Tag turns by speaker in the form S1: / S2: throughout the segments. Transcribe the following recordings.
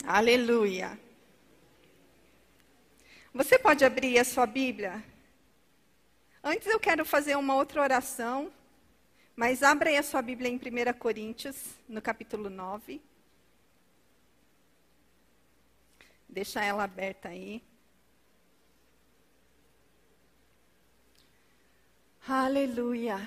S1: Aleluia. Você pode abrir a sua Bíblia? Antes eu quero fazer uma outra oração, mas abra aí a sua Bíblia em 1 Coríntios, no capítulo 9. Deixa ela aberta aí. Aleluia.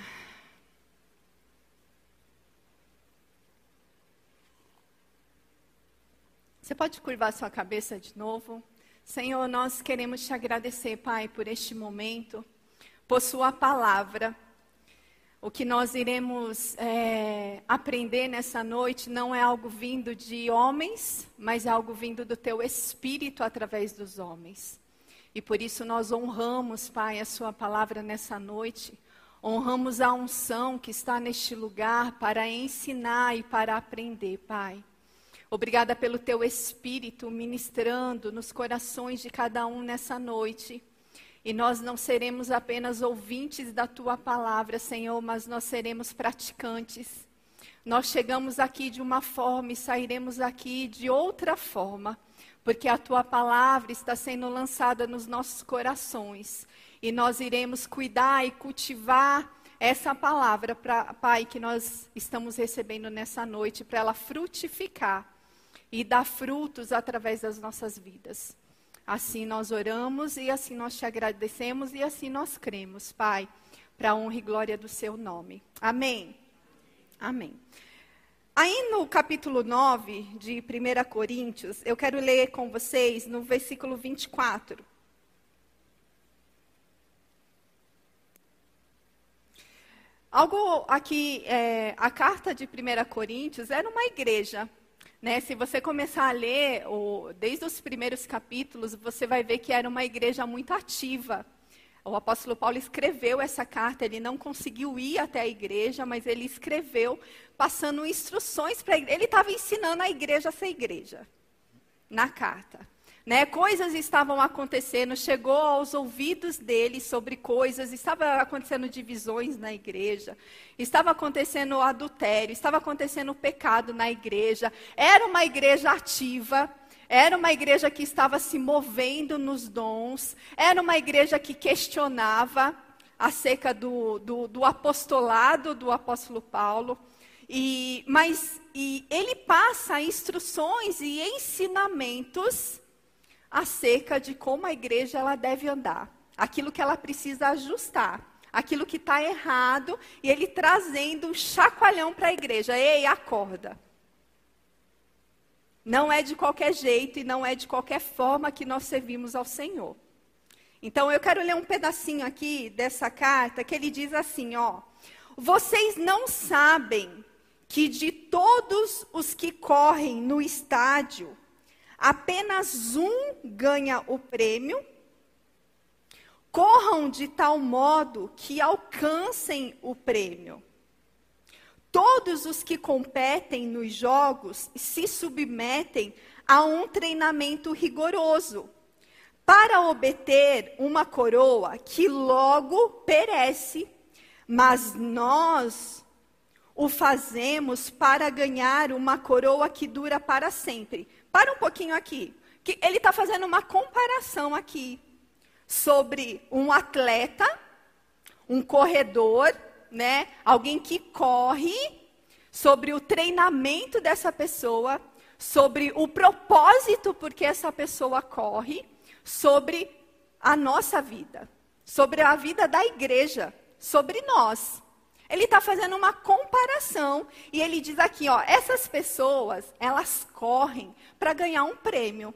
S1: Você pode curvar sua cabeça de novo? Senhor, nós queremos te agradecer, Pai, por este momento, por sua palavra. O que nós iremos aprender nessa noite não é algo vindo de homens, mas é algo vindo do teu Espírito através dos homens. E por isso nós honramos, Pai, a sua palavra nessa noite. Honramos a unção que está neste lugar para ensinar e para aprender, Pai. Obrigada pelo teu Espírito ministrando nos corações de cada um nessa noite. E nós não seremos apenas ouvintes da tua palavra, Senhor, mas nós seremos praticantes. Nós chegamos aqui de uma forma e sairemos aqui de outra forma, porque a tua palavra está sendo lançada nos nossos corações. E nós iremos cuidar e cultivar essa palavra, Pai, que nós estamos recebendo nessa noite, para ela frutificar e dar frutos através das nossas vidas. Assim nós oramos e assim nós te agradecemos e assim nós cremos, Pai, para a honra e glória do seu nome. Amém. Amém. Aí no capítulo 9 de 1 Coríntios, eu quero ler com vocês no versículo 24. Algo aqui, a carta de 1 Coríntios era uma igreja. Né, se você começar a ler, desde os primeiros capítulos, você vai ver que era uma igreja muito ativa. O apóstolo Paulo escreveu essa carta, ele não conseguiu ir até a igreja, mas ele escreveu, passando instruções para a igreja. Ele estava ensinando a igreja a ser igreja, na carta. Né, coisas estavam acontecendo, chegou aos ouvidos dele sobre coisas, estava acontecendo divisões na igreja, estava acontecendo adultério, estava acontecendo pecado na igreja. Era uma igreja ativa, era uma igreja que estava se movendo nos dons, era uma igreja que questionava acerca do apostolado do apóstolo Paulo. Mas ele passa instruções e ensinamentos acerca de como a igreja ela deve andar, aquilo que ela precisa ajustar, aquilo que está errado, e ele trazendo um chacoalhão para a igreja. Ei, acorda. Não é de qualquer jeito e não é de qualquer forma que nós servimos ao Senhor. Então eu quero ler um pedacinho aqui dessa carta que ele diz assim, ó: vocês não sabem que de todos os que correm no estádio, apenas um ganha o prêmio? Corram de tal modo que alcancem o prêmio. Todos os que competem nos jogos se submetem a um treinamento rigoroso, para obter uma coroa que logo perece, mas nós o fazemos para ganhar uma coroa que dura para sempre. Para um pouquinho aqui, que ele está fazendo uma comparação aqui sobre um atleta, um corredor, né? Alguém que corre, sobre o treinamento dessa pessoa, sobre o propósito por que essa pessoa corre, sobre a nossa vida, sobre a vida da igreja, sobre nós. Ele está fazendo uma comparação e ele diz aqui, ó, essas pessoas, elas correm para ganhar um prêmio.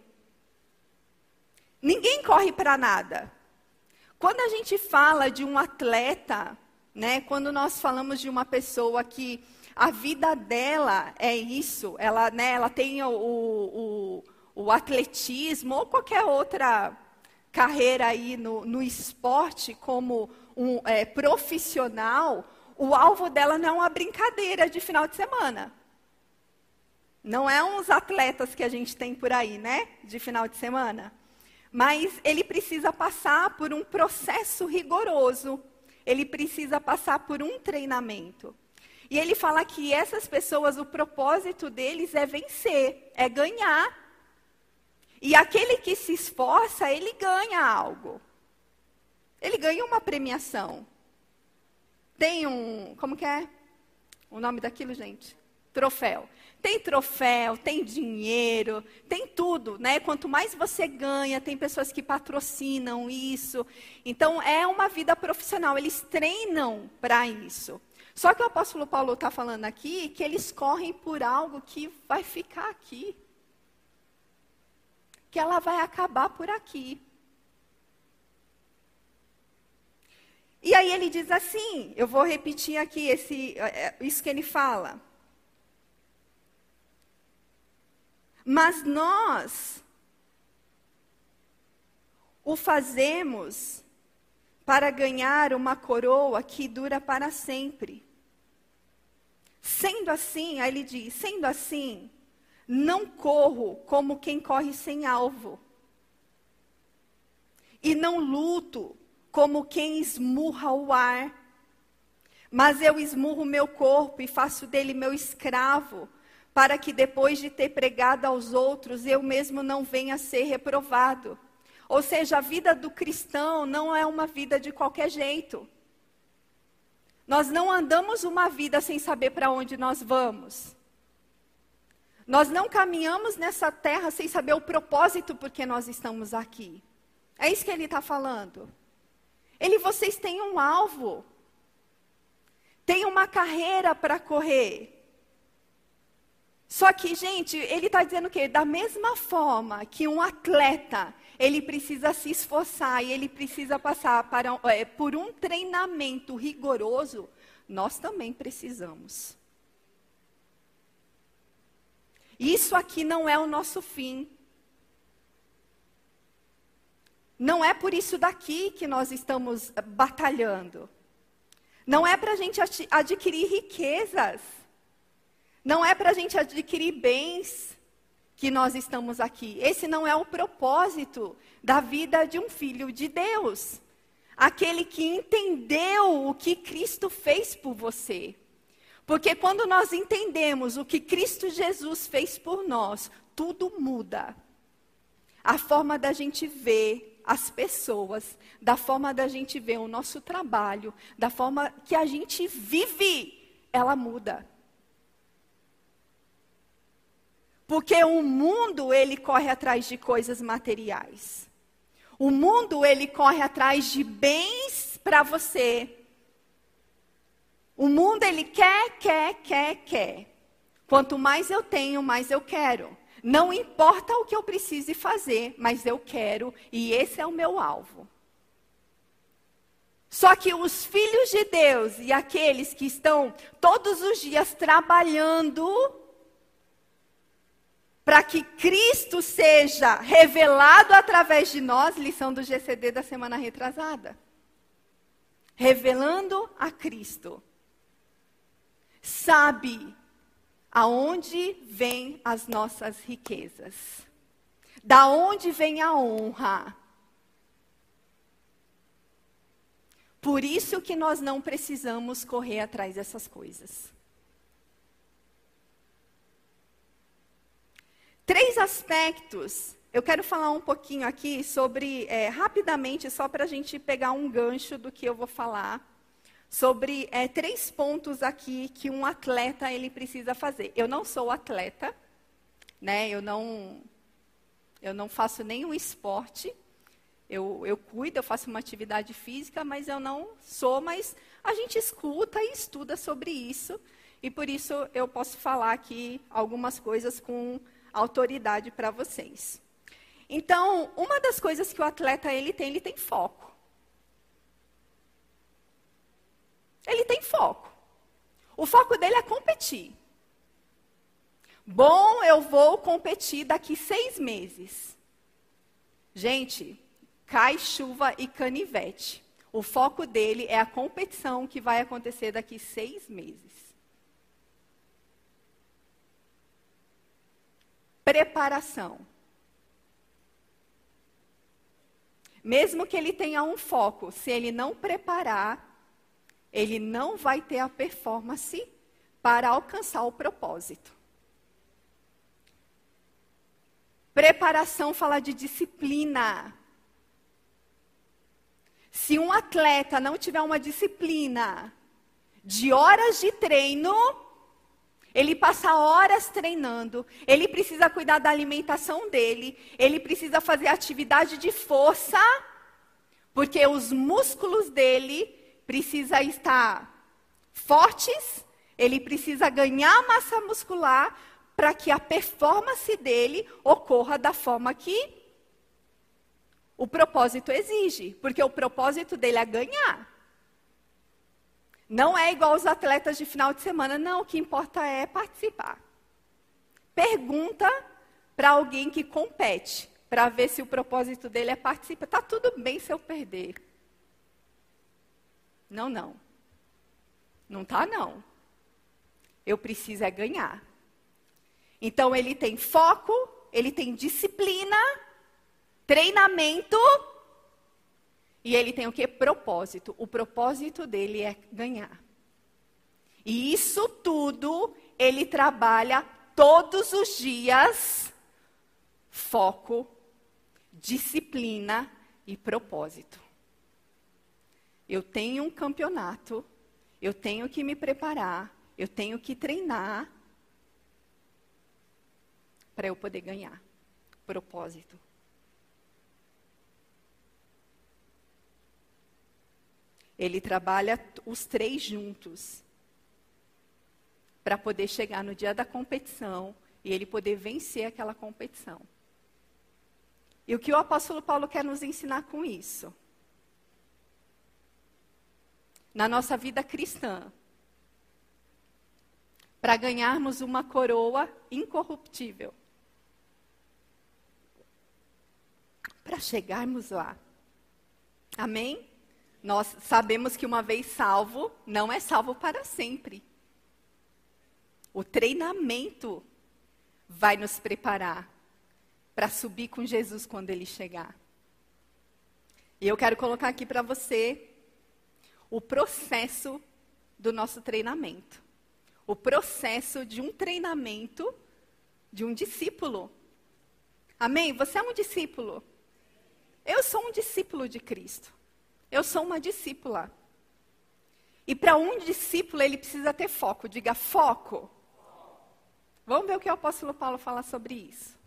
S1: Ninguém corre para nada. Quando a gente fala de um atleta, né, quando nós falamos de uma pessoa que a vida dela é isso, ela, né, ela tem o atletismo ou qualquer outra carreira aí no esporte como um profissional, o alvo dela não é uma brincadeira de final de semana. Não é uns atletas que a gente tem por aí, né? De final de semana. Mas ele precisa passar por um processo rigoroso. Ele precisa passar por um treinamento. E ele fala que essas pessoas, o propósito deles é vencer, é ganhar. E aquele que se esforça, ele ganha algo. Ele ganha uma premiação. Tem como que é o nome daquilo, gente? Troféu. Tem troféu, tem dinheiro, tem tudo, né? Quanto mais você ganha, tem pessoas que patrocinam isso. Então, é uma vida profissional, eles treinam para isso. Só que o apóstolo Paulo está falando aqui que eles correm por algo que vai ficar aqui. Que ela vai acabar por aqui. E aí ele diz assim, eu vou repetir aqui isso que ele fala. Mas nós o fazemos para ganhar uma coroa que dura para sempre. Sendo assim, aí ele diz, sendo assim, não corro como quem corre sem alvo. E não luto como quem esmurra o ar. Mas eu esmurro meu corpo e faço dele meu escravo, para que depois de ter pregado aos outros, eu mesmo não venha a ser reprovado. Ou seja, a vida do cristão não é uma vida de qualquer jeito. Nós não andamos uma vida sem saber para onde nós vamos. Nós não caminhamos nessa terra sem saber o propósito por que nós estamos aqui. É isso que ele está falando. Vocês têm um alvo. Tem uma carreira para correr. Só que, gente, ele está dizendo que da mesma forma que um atleta, ele precisa se esforçar e ele precisa passar por um treinamento rigoroso, nós também precisamos. Isso aqui não é o nosso fim. Não é por isso daqui que nós estamos batalhando. Não é para a gente adquirir riquezas. Não é para a gente adquirir bens que nós estamos aqui. Esse não é o propósito da vida de um filho de Deus. Aquele que entendeu o que Cristo fez por você. Porque quando nós entendemos o que Cristo Jesus fez por nós, tudo muda. A forma da gente ver as pessoas, da forma da gente ver o nosso trabalho, da forma que a gente vive, ela muda. Porque o mundo, ele corre atrás de coisas materiais. O mundo, ele corre atrás de bens para você. O mundo, ele quer. Quanto mais eu tenho, mais eu quero. Não importa o que eu precise fazer, mas eu quero, e esse é o meu alvo. Só que os filhos de Deus e aqueles que estão todos os dias trabalhando para que Cristo seja revelado através de nós, lição do GCD da semana retrasada. Revelando a Cristo. Sabe aonde vêm as nossas riquezas? Da onde vem a honra? Por isso que nós não precisamos correr atrás dessas coisas. 3 aspectos, eu quero falar um pouquinho aqui sobre, rapidamente, só para a gente pegar um gancho do que eu vou falar, sobre 3 pontos aqui que um atleta ele precisa fazer. Eu não sou atleta, né? Eu não faço nenhum esporte, eu cuido, eu faço uma atividade física, mas eu não sou, mas a gente escuta e estuda sobre isso, e por isso eu posso falar aqui algumas coisas com autoridade para vocês. Então, uma das coisas que o atleta ele tem foco. Ele tem foco. O foco dele é competir. Bom, eu vou competir daqui 6 meses. Gente, cai chuva e canivete. O foco dele é a competição que vai acontecer daqui 6 meses. Preparação. Mesmo que ele tenha um foco, se ele não preparar, ele não vai ter a performance para alcançar o propósito. Preparação fala de disciplina. Se um atleta não tiver uma disciplina de horas de treino, ele passa horas treinando, ele precisa cuidar da alimentação dele, ele precisa fazer atividade de força, porque os músculos dele precisam estar fortes, ele precisa ganhar massa muscular para que a performance dele ocorra da forma que o propósito exige, porque o propósito dele é ganhar. Não é igual os atletas de final de semana, não, o que importa é participar. Pergunta para alguém que compete, para ver se o propósito dele é participar. Está tudo bem se eu perder. Não. Não está, não. Eu preciso é ganhar. Então, ele tem foco, ele tem disciplina, treinamento, e ele tem o quê? Propósito. O propósito dele é ganhar. E isso tudo, ele trabalha todos os dias, foco, disciplina e propósito. Eu tenho um campeonato, eu tenho que me preparar, eu tenho que treinar para eu poder ganhar. Propósito. Ele trabalha os três juntos para poder chegar no dia da competição e ele poder vencer aquela competição. E o que o apóstolo Paulo quer nos ensinar com isso? Na nossa vida cristã, para ganharmos uma coroa incorruptível, para chegarmos lá. Amém? Nós sabemos que uma vez salvo, não é salvo para sempre. O treinamento vai nos preparar para subir com Jesus quando ele chegar. E eu quero colocar aqui para você o processo do nosso treinamento. O processo de um treinamento de um discípulo. Amém? Você é um discípulo. Eu sou um discípulo de Cristo. Eu sou uma discípula. E para um discípulo, ele precisa ter foco. Diga, foco. Vamos ver o que o apóstolo Paulo fala sobre isso.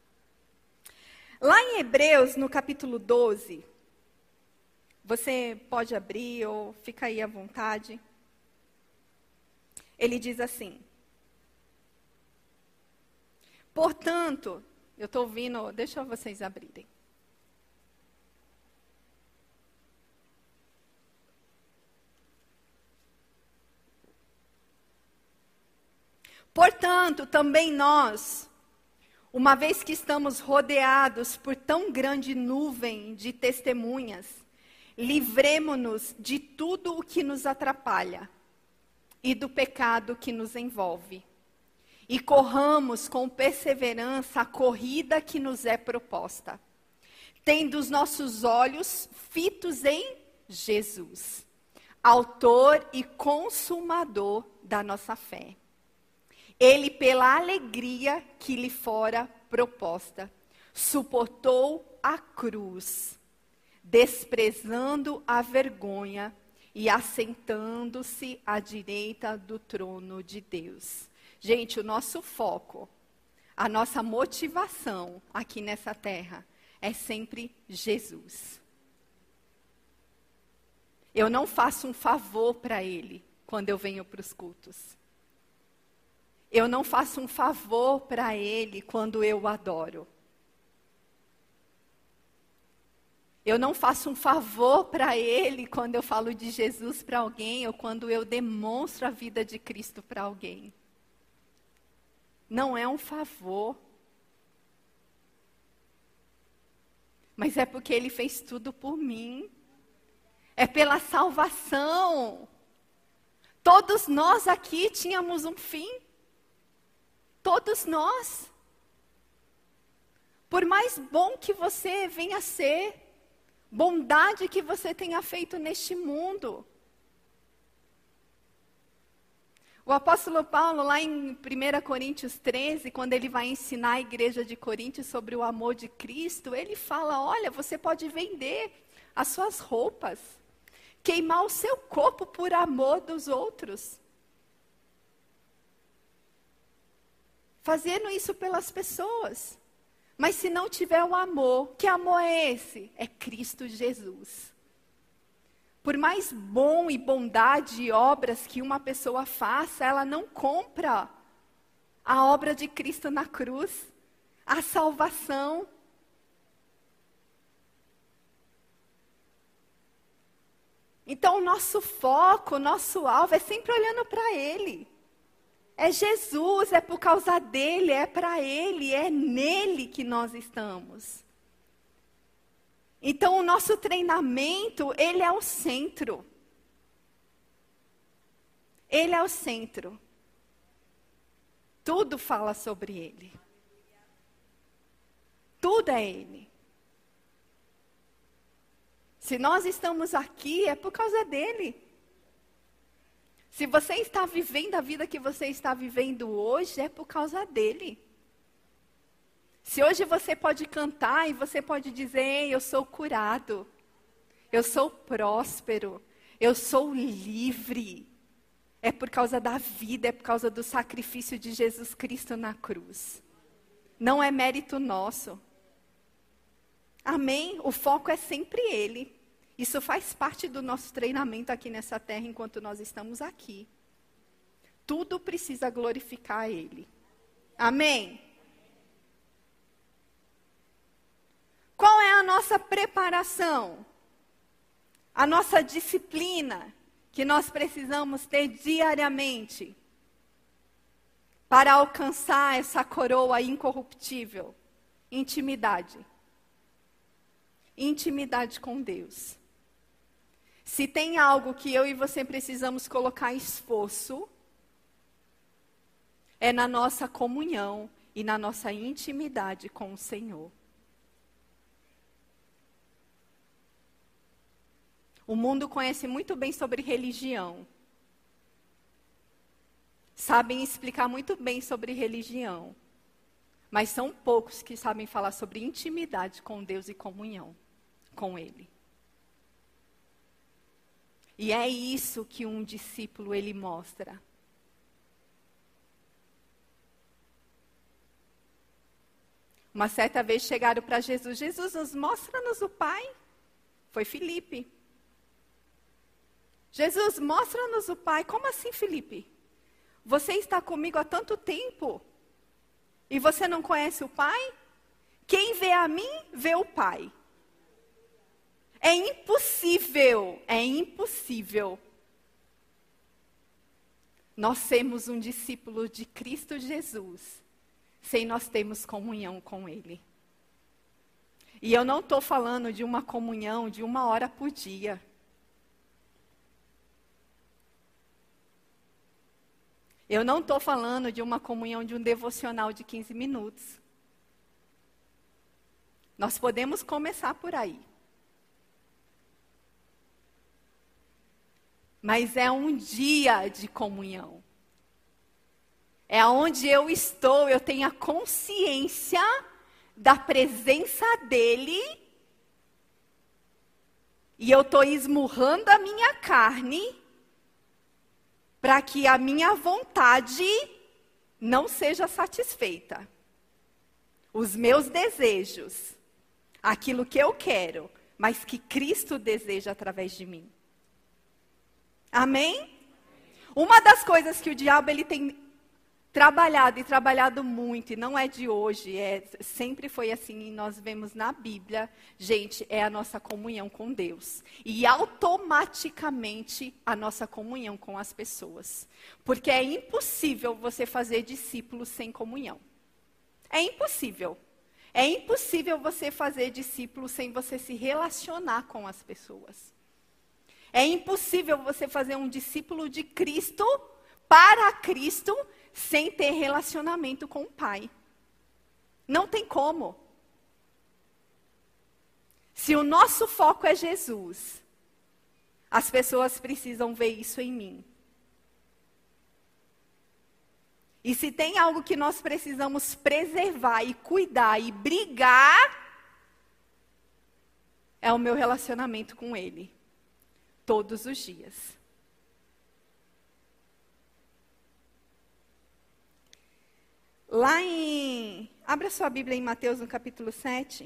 S1: Lá em Hebreus, no capítulo 12, você pode abrir ou fica aí à vontade. Ele diz assim: portanto, eu estou ouvindo, deixa vocês abrirem. Portanto, também nós, uma vez que estamos rodeados por tão grande nuvem de testemunhas, livremo-nos de tudo o que nos atrapalha e do pecado que nos envolve. E corramos com perseverança a corrida que nos é proposta, tendo os nossos olhos fitos em Jesus, autor e consumador da nossa fé. Ele, pela alegria que lhe fora proposta, suportou a cruz, desprezando a vergonha e assentando-se à direita do trono de Deus. Gente, o nosso foco, a nossa motivação aqui nessa terra é sempre Jesus. Eu não faço um favor para Ele quando eu venho para os cultos. Eu não faço um favor para Ele quando eu o adoro. Eu não faço um favor para Ele quando eu falo de Jesus para alguém ou quando eu demonstro a vida de Cristo para alguém. Não é um favor. Mas é porque Ele fez tudo por mim. É pela salvação. Todos nós aqui tínhamos um fim. Todos nós. Por mais bom que você venha a ser, bondade que você tenha feito neste mundo, O apóstolo Paulo, lá em 1 Coríntios 13, quando ele vai ensinar a igreja de Coríntios sobre o amor de Cristo, ele fala, olha, você pode vender as suas roupas, queimar o seu corpo por amor dos outros. Fazendo isso pelas pessoas. Mas se não tiver o amor, que amor é esse? É Cristo Jesus. Por mais bom e bondade e obras que uma pessoa faça, ela não compra a obra de Cristo na cruz, a salvação. Então, o nosso foco, o nosso alvo é sempre olhando para Ele. É Jesus, é por causa dEle, é para Ele, é nele que nós estamos. Então, o nosso treinamento, ele é o centro. Ele é o centro. Tudo fala sobre Ele. Tudo é Ele. Se nós estamos aqui, é por causa dEle. Se você está vivendo a vida que você está vivendo hoje, é por causa dEle. Se hoje você pode cantar e você pode dizer, ei, eu sou curado, eu sou próspero, eu sou livre, é por causa da vida, é por causa do sacrifício de Jesus Cristo na cruz. Não é mérito nosso. Amém? O foco é sempre Ele. Isso faz parte do nosso treinamento aqui nessa terra enquanto nós estamos aqui. Tudo precisa glorificar Ele. Amém? Qual é a nossa preparação? A nossa disciplina que nós precisamos ter diariamente para alcançar essa coroa incorruptível? Intimidade. Intimidade com Deus. Se tem algo que eu e você precisamos colocar esforço, é na nossa comunhão e na nossa intimidade com o Senhor. O mundo conhece muito bem sobre religião. Sabem explicar muito bem sobre religião. Mas são poucos que sabem falar sobre intimidade com Deus e comunhão com Ele. E é isso que um discípulo ele mostra. Uma certa vez chegaram para Jesus, Jesus, mostra-nos o Pai. Foi Filipe. Jesus, mostra-nos o Pai. Como assim, Filipe? Você está comigo há tanto tempo e você não conhece o Pai? Quem vê a mim, vê o Pai. É impossível nós sermos um discípulo de Cristo Jesus sem nós termos comunhão com Ele. E eu não estou falando de uma comunhão de 1 hora por dia. Eu não estou falando de uma comunhão de um devocional de 15 minutos. Nós podemos começar por aí. Mas é um dia de comunhão. É onde eu estou, eu tenho a consciência da presença dEle. E eu estou esmurrando a minha carne para que a minha vontade não seja satisfeita. Os meus desejos, aquilo que eu quero, mas que Cristo deseja através de mim. Amém? Uma das coisas que o diabo ele tem trabalhado e trabalhado muito, e não é de hoje, sempre foi assim, e nós vemos na Bíblia, gente, é a nossa comunhão com Deus. E automaticamente a nossa comunhão com as pessoas. Porque é impossível você fazer discípulos sem comunhão. É impossível. É impossível você fazer discípulos sem você se relacionar com as pessoas. É impossível você fazer um discípulo de Cristo, para Cristo, sem ter relacionamento com o Pai. Não tem como. Se o nosso foco é Jesus, as pessoas precisam ver isso em mim. E se tem algo que nós precisamos preservar e cuidar e brigar, é o meu relacionamento com Ele. Todos os dias. Abra sua Bíblia em Mateus, no capítulo 7.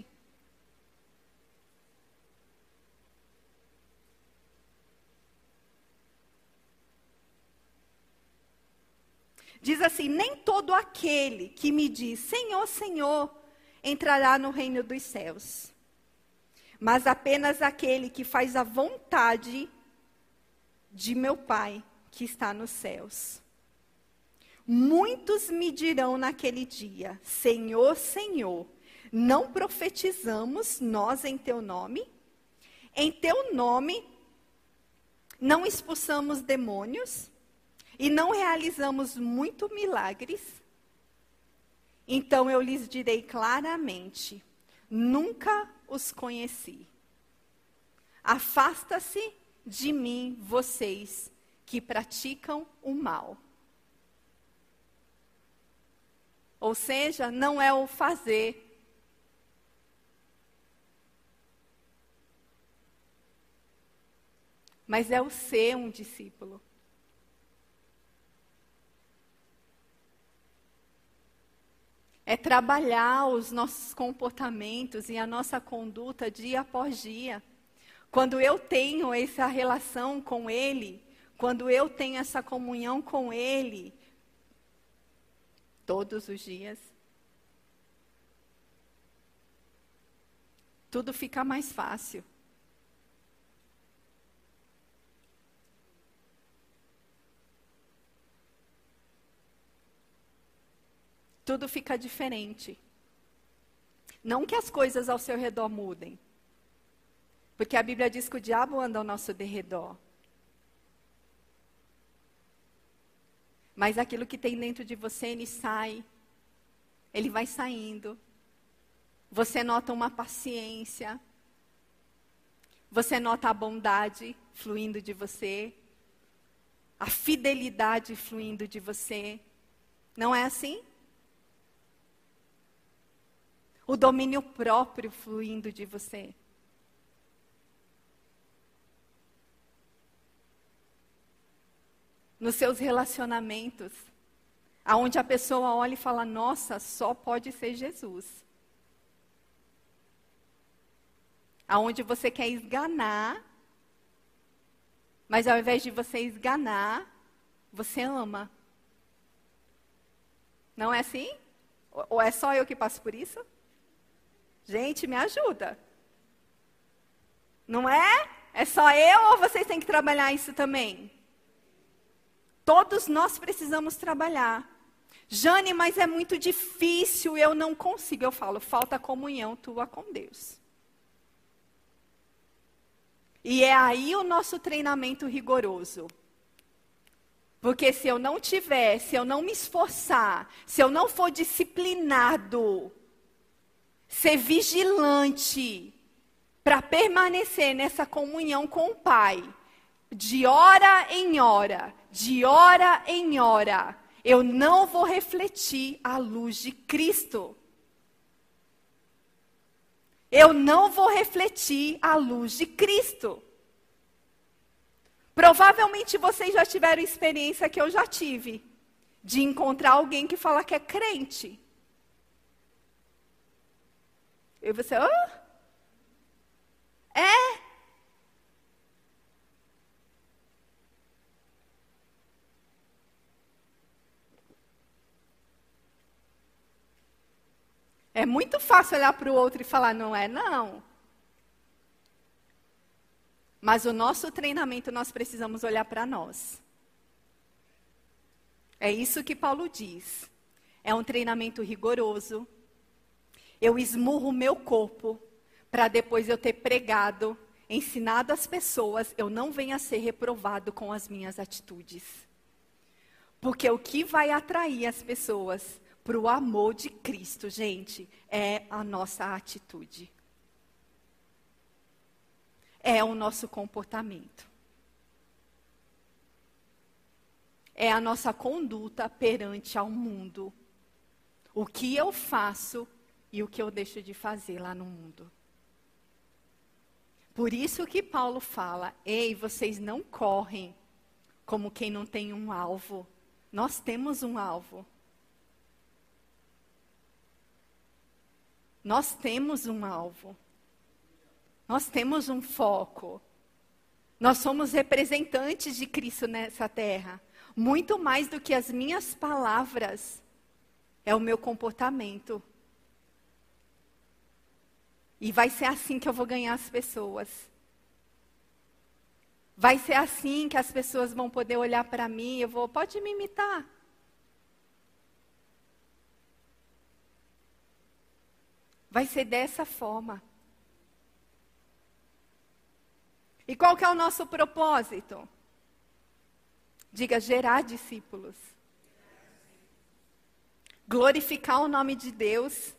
S1: Diz assim: nem todo aquele que me diz, Senhor, Senhor, entrará no reino dos céus, mas apenas aquele que faz a vontade de meu Pai que está nos céus. Muitos me dirão naquele dia, Senhor, Senhor, não profetizamos nós em teu nome? Em teu nome não expulsamos demônios? E não realizamos muitos milagres? Então eu lhes direi claramente, nunca os conheci. Afasta-se de mim, vocês que praticam o mal. Ou seja, não é o fazer. Mas é o ser um discípulo. É trabalhar os nossos comportamentos e a nossa conduta dia após dia. Quando eu tenho essa relação com Ele, quando eu tenho essa comunhão com Ele, todos os dias, tudo fica mais fácil. Tudo fica diferente. Não que as coisas ao seu redor mudem. Porque a Bíblia diz que o diabo anda ao nosso derredor. Mas aquilo que tem dentro de você, ele sai. Ele vai saindo. Você nota uma paciência. Você nota a bondade fluindo de você. A fidelidade fluindo de você. Não é assim? O domínio próprio fluindo de você. Nos seus relacionamentos, aonde a pessoa olha e fala, nossa, só pode ser Jesus. Aonde você quer esganar, mas ao invés de você esganar, você ama. Não é assim? Ou é só eu que passo por isso? Gente, me ajuda. Não é? É só eu ou vocês têm que trabalhar isso também? Todos nós precisamos trabalhar. Jane, mas é muito difícil, eu não consigo. Eu falo, falta comunhão tua com Deus. E é aí o nosso treinamento rigoroso. Porque se eu não tiver, se eu não me esforçar, se eu não for disciplinado, ser vigilante para permanecer nessa comunhão com o Pai, de hora em hora, eu não vou refletir a luz de Cristo. Eu não vou refletir a luz de Cristo. Provavelmente vocês já tiveram experiência que eu já tive, de encontrar alguém que fala que é crente. E você, é? É muito fácil olhar para o outro e falar, não é não. Mas o nosso treinamento, nós precisamos olhar para nós. É isso que Paulo diz. É um treinamento rigoroso. Eu esmurro o meu corpo para depois eu ter pregado, ensinado as pessoas, eu não venha a ser reprovado com as minhas atitudes. Porque o que vai atrair as pessoas para o amor de Cristo, gente, é a nossa atitude. É o nosso comportamento. é a nossa conduta perante ao mundo. O que eu faço e o que eu deixo de fazer lá no mundo. Por isso que Paulo fala, ei, vocês não correm como quem não tem um alvo. Nós temos um alvo. Nós temos um alvo. Nós temos um foco. Nós somos representantes de Cristo nessa terra. Muito mais do que as minhas palavras, é o meu comportamento. E vai ser assim que eu vou ganhar as pessoas. Vai ser assim que as pessoas vão poder olhar para mim, pode me imitar. Vai ser dessa forma. E qual que é o nosso propósito? Diga, gerar discípulos. Glorificar o nome de Deus.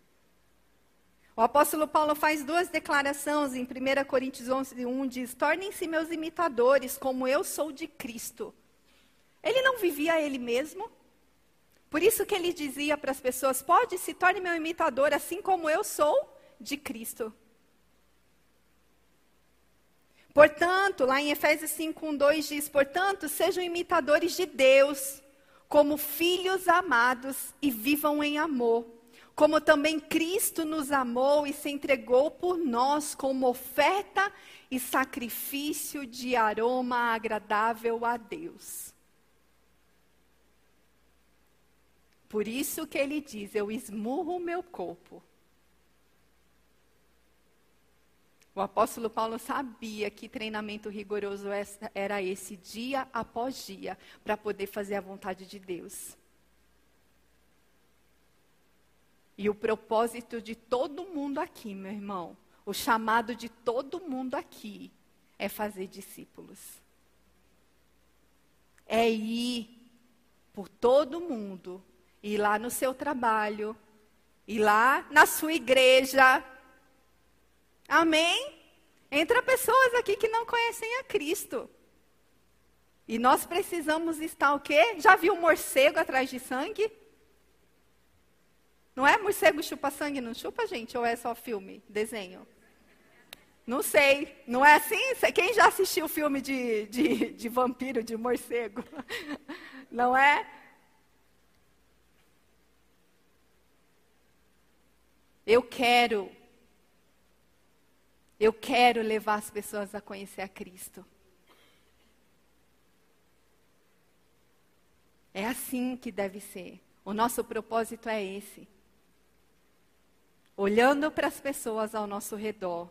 S1: O apóstolo Paulo faz 2 declarações em 1 Coríntios 11:1, diz, tornem-se meus imitadores, como eu sou de Cristo. Ele não vivia ele mesmo. Por isso que ele dizia para as pessoas, se torne meu imitador, assim como eu sou de Cristo. Portanto, lá em Efésios 5:2 diz, portanto, sejam imitadores de Deus, como filhos amados, e vivam em amor. Como também Cristo nos amou e se entregou por nós como oferta e sacrifício de aroma agradável a Deus. Por isso que ele diz, eu esmurro o meu corpo. O apóstolo Paulo sabia que treinamento rigoroso era esse, dia após dia, para poder fazer a vontade de Deus. E o propósito de todo mundo aqui, meu irmão, o chamado de todo mundo aqui, é fazer discípulos. É ir por todo mundo, ir lá no seu trabalho, ir lá na sua igreja. Amém? Entra pessoas aqui que não conhecem a Cristo. E nós precisamos estar o quê? Já viu um morcego atrás de sangue? Não é? Morcego chupa sangue, não chupa, gente? Ou é só filme, desenho? Não sei. Não é assim? Quem já assistiu filme de vampiro, de morcego? Não é? Eu quero levar as pessoas a conhecer a Cristo. É assim que deve ser. O nosso propósito é esse. Olhando para as pessoas ao nosso redor.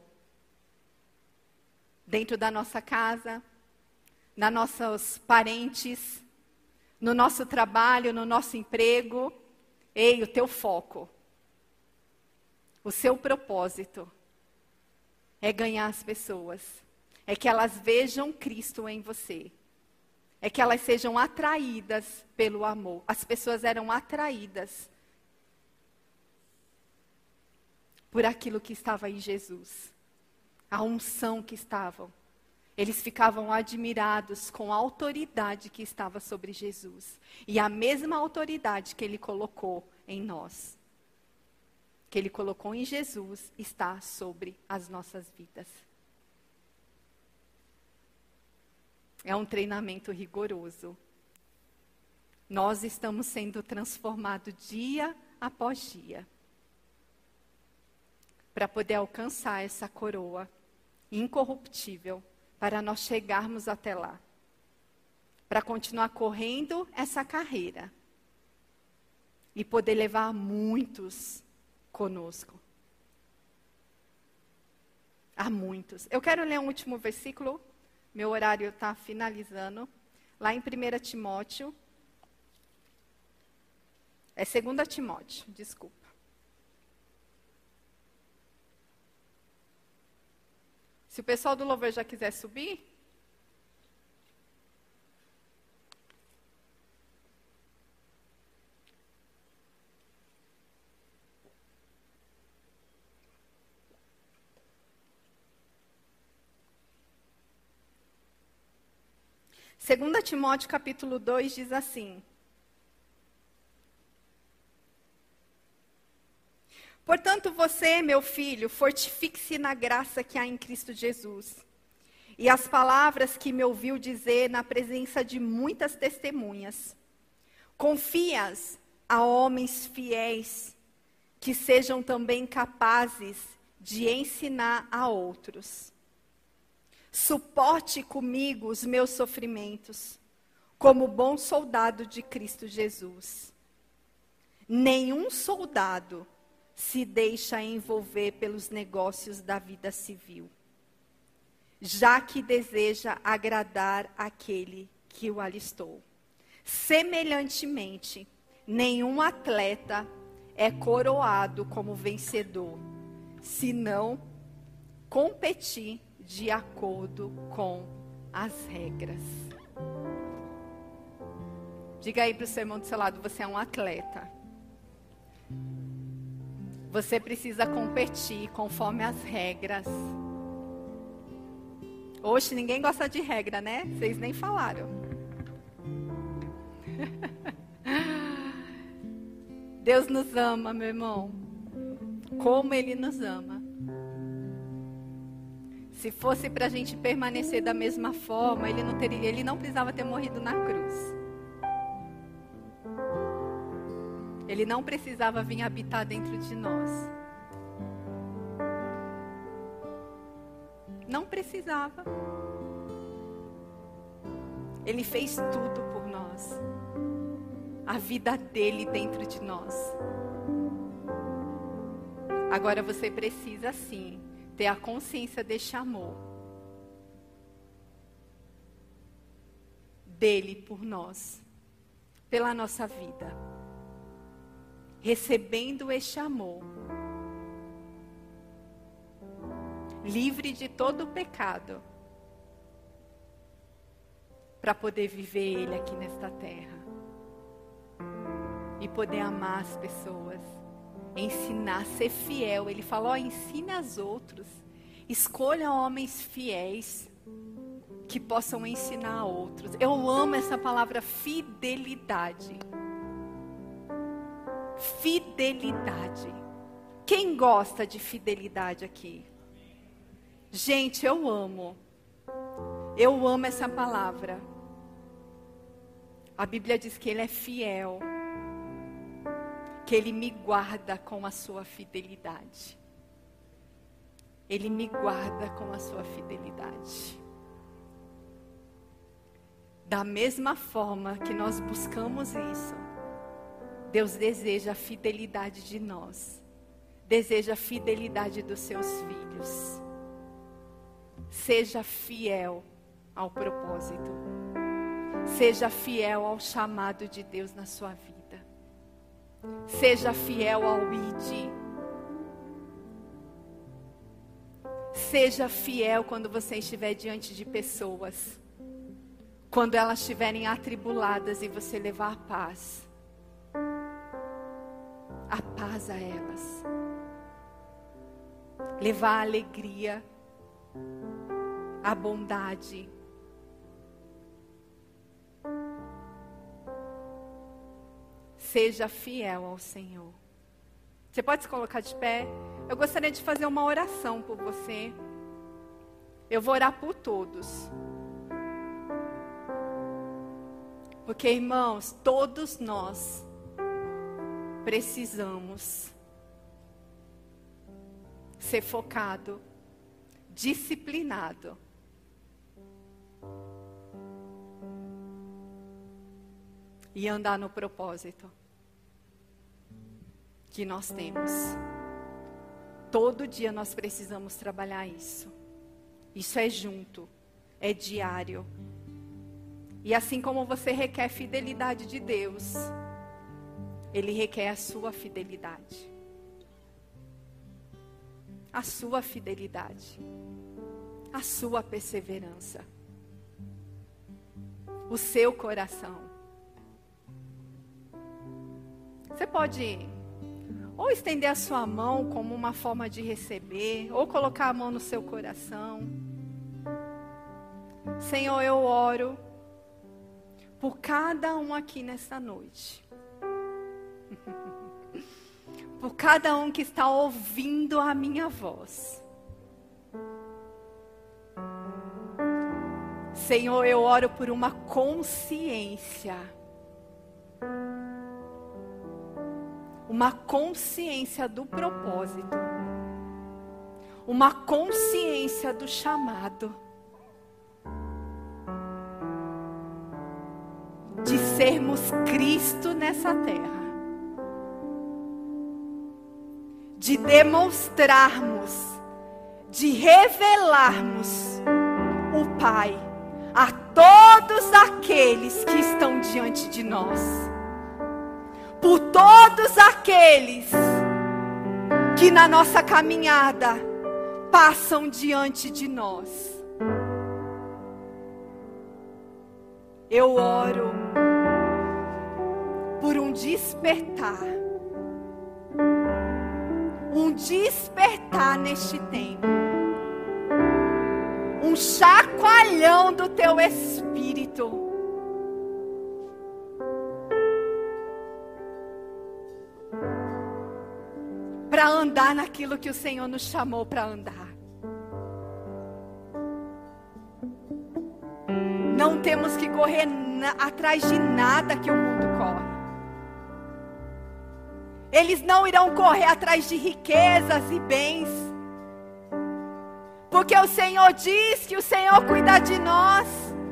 S1: Dentro da nossa casa, nos nossos parentes, no nosso trabalho, no nosso emprego. Ei, o teu foco. O seu propósito é ganhar as pessoas. É que elas vejam Cristo em você. É que elas sejam atraídas pelo amor. As pessoas eram atraídas por aquilo que estava em Jesus. A unção que estavam. Eles ficavam admirados com a autoridade que estava sobre Jesus. E a mesma autoridade que Ele colocou em nós, que Ele colocou em Jesus, está sobre as nossas vidas. É um treinamento rigoroso. Nós estamos sendo transformados dia após dia, para poder alcançar essa coroa incorruptível, para nós chegarmos até lá, para continuar correndo essa carreira e poder levar muitos conosco. Há muitos. Eu quero ler um último versículo, meu horário está finalizando, lá em 1 Timóteo, é 2 Timóteo, desculpa. Se o pessoal do louvor já quiser subir. 2 Timóteo capítulo 2 diz assim: portanto, você, meu filho, fortifique-se na graça que há em Cristo Jesus. E as palavras que me ouviu dizer na presença de muitas testemunhas, confia-as a homens fiéis, que sejam também capazes de ensinar a outros. Suporte comigo os meus sofrimentos, como bom soldado de Cristo Jesus. Nenhum soldado se deixa envolver pelos negócios da vida civil, já que deseja agradar aquele que o alistou. Semelhantemente, nenhum atleta é coroado como vencedor, se não competir de acordo com as regras. Diga aí para o seu irmão do seu lado, você é um atleta. Você precisa competir conforme as regras. Hoje ninguém gosta de regra, né? Vocês nem falaram. Deus nos ama, meu irmão. Como Ele nos ama. Se fosse para a gente permanecer da mesma forma, Ele não precisava ter morrido na cruz. Ele não precisava vir habitar dentro de nós. Não precisava. Ele fez tudo por nós. A vida dele dentro de nós. Agora você precisa sim ter a consciência deste amor. Dele por nós. Pela nossa vida. Recebendo este amor. Livre de todo o pecado. Para poder viver Ele aqui nesta terra. E poder amar as pessoas. Ensinar, ser fiel. Ele falou, ensine aos outros. Escolha homens fiéis. Que possam ensinar a outros. Eu amo essa palavra fidelidade. Fidelidade. Quem gosta de fidelidade aqui? Gente, eu amo. Eu amo essa palavra. A Bíblia diz que Ele é fiel. Que Ele me guarda com a sua fidelidade. Ele me guarda com a sua fidelidade. Da mesma forma que nós buscamos isso, Deus deseja a fidelidade de nós. Deseja a fidelidade dos seus filhos. Seja fiel ao propósito. Seja fiel ao chamado de Deus na sua vida. Seja fiel ao ID. Seja fiel quando você estiver diante de pessoas. Quando elas estiverem atribuladas e você levar paz. A paz a elas. Levar a alegria. A bondade. Seja fiel ao Senhor. Você pode se colocar de pé? Eu gostaria de fazer uma oração por você. Eu vou orar por todos. Porque, irmãos, todos nós precisamos ser focado, disciplinado. E andar no propósito que nós temos. Todo dia nós precisamos trabalhar isso. Isso é junto, é diário. E assim como você requer fidelidade de Deus, Ele requer a sua fidelidade. A sua fidelidade. A sua perseverança. O seu coração. Você pode ou estender a sua mão como uma forma de receber, ou colocar a mão no seu coração. Senhor, eu oro por cada um aqui nessa noite. Por cada um que está ouvindo a minha voz. Senhor, eu oro por uma consciência. Uma consciência do propósito. Uma consciência do chamado. De sermos Cristo nessa terra. De demonstrarmos, de revelarmos o Pai a todos aqueles que estão diante de nós. Por todos aqueles que na nossa caminhada passam diante de nós. Eu oro por um despertar. Um despertar neste tempo. Um chacoalhão do teu espírito. Para andar naquilo que o Senhor nos chamou para andar. Não temos que correr atrás de nada que o mundo corre. Eles não irão correr atrás de riquezas e bens. Porque o Senhor diz que o Senhor cuida de nós.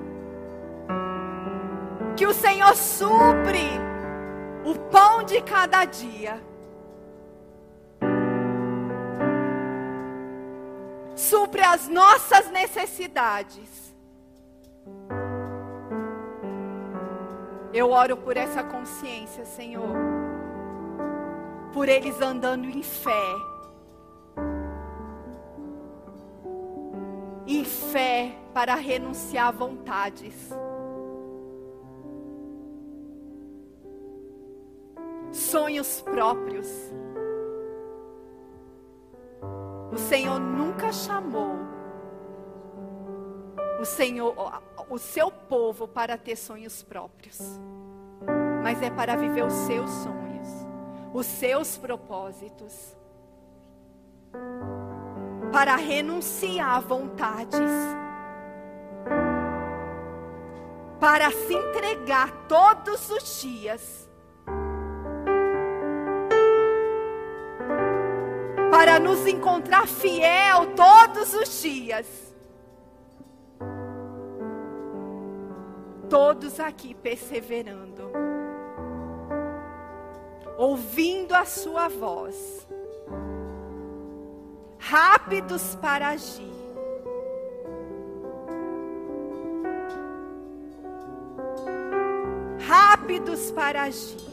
S1: Que o Senhor supre o pão de cada dia. Supre as nossas necessidades. Eu oro por essa consciência, Senhor. Por eles andando em fé. Em fé para renunciar a vontades. Sonhos próprios. O Senhor nunca chamou o seu povo para ter sonhos próprios. Mas é para viver os seus sonhos, os seus propósitos. Para renunciar a vontades. Para se entregar todos os dias. Para nos encontrar fiel todos os dias. Todos aqui perseverando. Ouvindo a sua voz. Rápidos para agir. Rápidos para agir.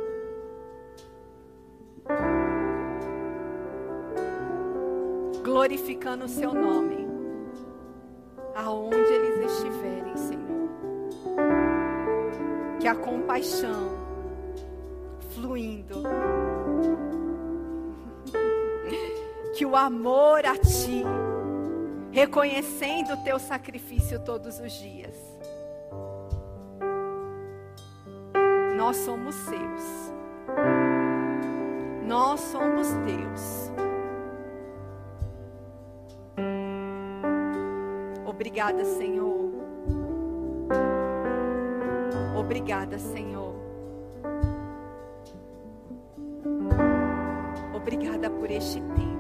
S1: Glorificando o seu nome. Aonde eles estiverem, Senhor. Que a compaixão fluindo. Que o amor a Ti, reconhecendo o Teu sacrifício todos os dias. Nós somos Seus. Nós somos Teus. Obrigada, Senhor. Obrigada, Senhor. Obrigada por este tempo.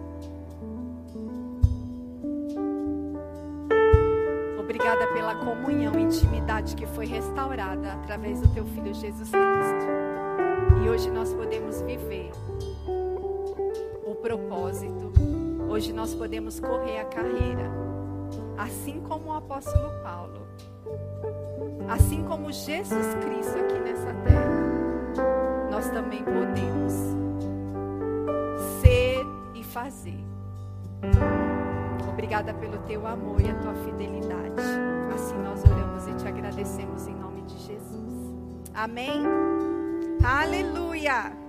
S1: Obrigada pela comunhão e intimidade que foi restaurada através do Teu Filho Jesus Cristo. E hoje nós podemos viver o propósito. Hoje nós podemos correr a carreira. Assim como o apóstolo Paulo. Assim como Jesus Cristo aqui nessa terra. Nós também podemos ser e fazer. Obrigada pelo Teu amor e a Tua fidelidade. Assim nós oramos e Te agradecemos em nome de Jesus. Amém? Aleluia!